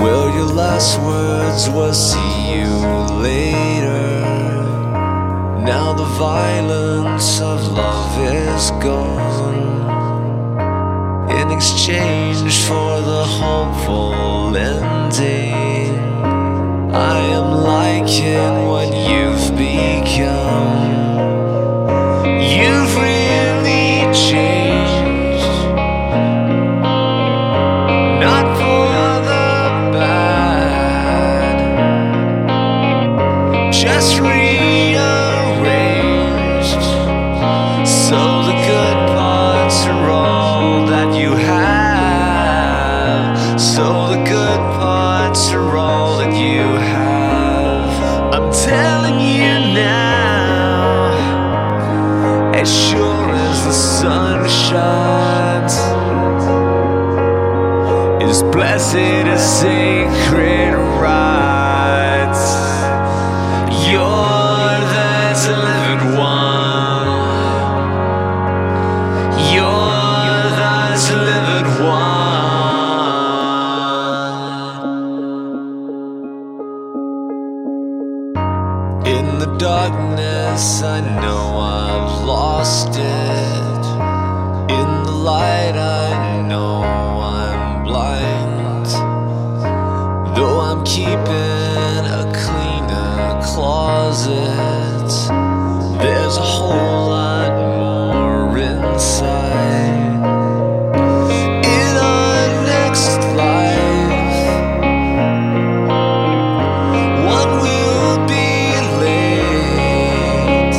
Well, your last words was see you later. Now the violence of love is gone, in exchange for the hopeful ending. I am liking what you've become. You've really changed, not for the bad, just rearranged, so the good parts are all that you have, so the good parts are all that you have. I'm telling you now, as sure as the sun shines, is blessed as sacred rites. You're the delivered one. You're the delivered one. In the darkness, I know I've lost it. In the light, I know I'm blind. Though I'm keeping a cleaner closet, there's a whole lot more inside. In our next life, one will be late,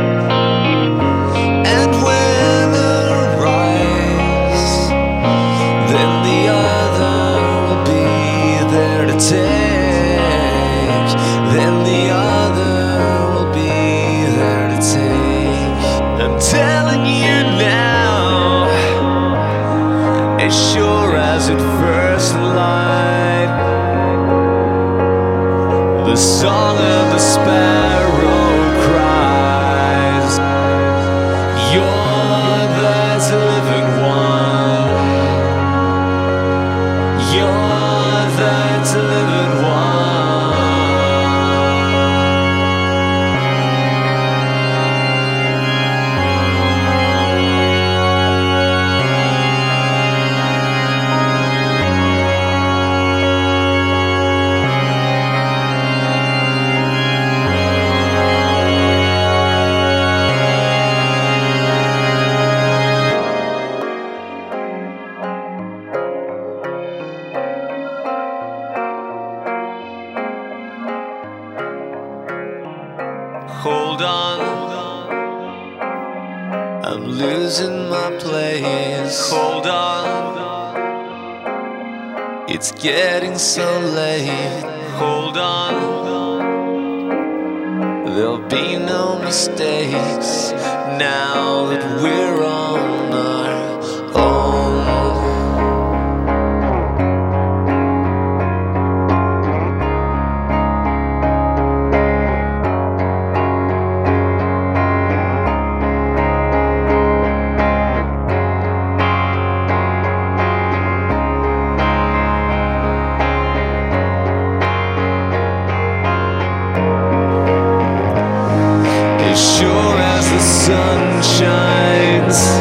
and when arise, then the other will be there to take. Then the other will be there to take. I'm telling you now, as sure as at first light, the song of the sparrow cries. You're the delivered one. You're the delivered one. Hold on, I'm losing my place. Hold on, it's getting so late. Hold on, there'll be no mistakes now that we're on our own. As sure as the sun shines,